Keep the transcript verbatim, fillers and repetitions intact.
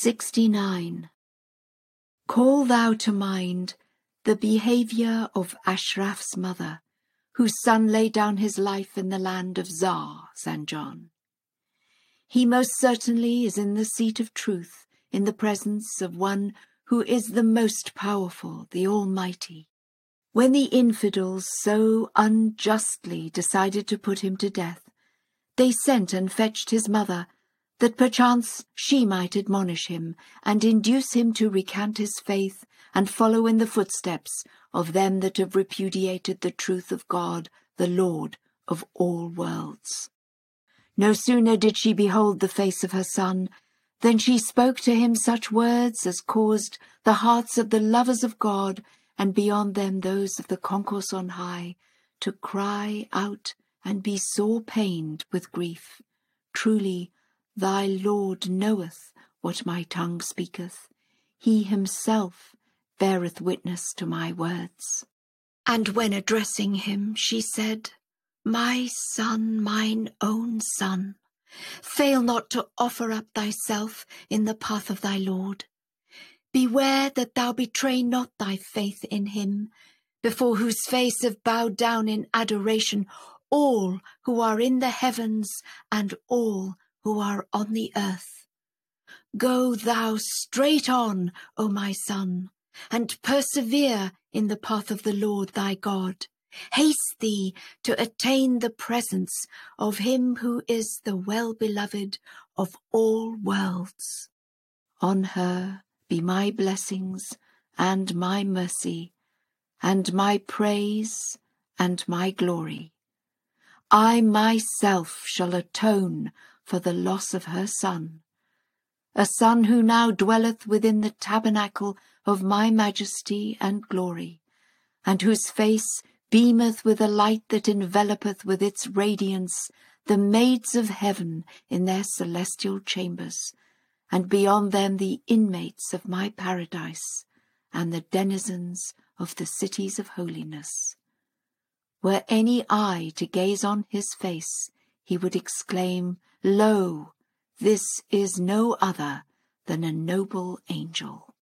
sixty-nine. Call thou to mind the behaviour of Ashraf's mother, whose son laid down his life in the land of Zar, Zanjan. He most certainly is in the seat of truth, in the presence of one who is the most powerful, the Almighty. When the infidels so unjustly decided to put him to death, they sent and fetched his mother, that perchance she might admonish him and induce him to recant his faith and follow in the footsteps of them that have repudiated the truth of God, the Lord of all worlds. No sooner did she behold the face of her son than she spoke to him such words as caused the hearts of the lovers of God, and beyond them those of the concourse on high, to cry out and be sore pained with grief. Truly, thy Lord knoweth what my tongue speaketh. He himself beareth witness to my words. And when addressing him, she said, My son, mine own son, fail not to offer up thyself in the path of thy Lord. Beware that thou betray not thy faith in him, before whose face have bowed down in adoration all who are in the heavens and all who are on the earth. Go thou straight on, O my son, and persevere in the path of the Lord thy God. Haste thee to attain the presence of him who is the well-beloved of all worlds. On her be my blessings and my mercy, and my praise and my glory. I myself shall atone for the loss of her son, a son who now dwelleth within the tabernacle of my majesty and glory, and whose face beameth with a light that envelopeth with its radiance the maids of heaven in their celestial chambers, and beyond them the inmates of my paradise, and the denizens of the cities of holiness. Were any eye to gaze on his face, he would exclaim, Lo, this is no other than a noble angel.